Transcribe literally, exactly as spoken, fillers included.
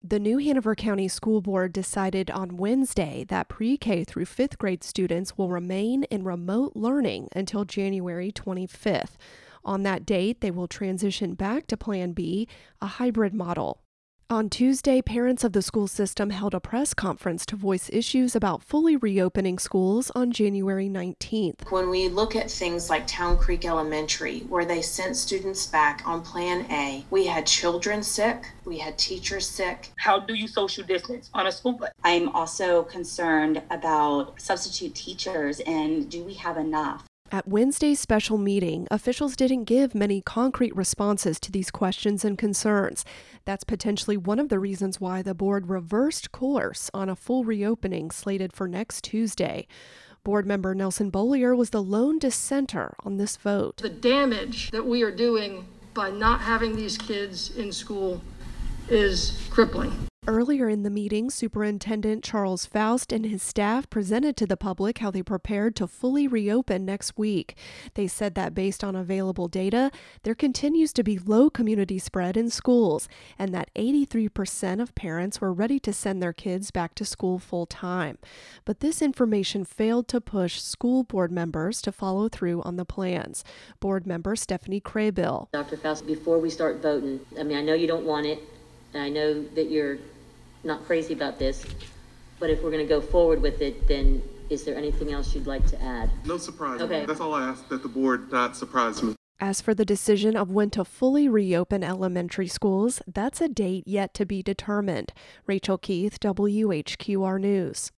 The New Hanover County School Board decided on Wednesday that pre-K through fifth grade students will remain in remote learning until January twenty-fifth. On that date, they will transition back to Plan B, a hybrid model. On Tuesday, parents of the school system held a press conference to voice issues about fully reopening schools on January nineteenth. When we look at things like Town Creek Elementary, where they sent students back on Plan A, we had children sick, we had teachers sick. How do you social distance on a school bus? I'm also concerned about substitute teachers, and do we have enough? At Wednesday's special meeting, officials didn't give many concrete responses to these questions and concerns. That's potentially one of the reasons why the board reversed course on a full reopening slated for next Tuesday. Board member Nelson Bollier was the lone dissenter on this vote. The damage that we are doing by not having these kids in school is crippling. Earlier in the meeting, Superintendent Charles Faust and his staff presented to the public how they prepared to fully reopen next week. They said that based on available data, there continues to be low community spread in schools, and that eighty-three percent of parents were ready to send their kids back to school full time. But this information failed to push school board members to follow through on the plans. Board member Stephanie Craybill. Doctor Faust, before we start voting, I mean, I know you don't want it, and I know that you're not crazy about this, but if we're going to go forward with it, then is there anything else you'd like to add? No surprise. Okay. That's all I ask, that the board not surprise me. As for the decision of when to fully reopen elementary schools, that's a date yet to be determined. Rachel Keith, W H Q R News.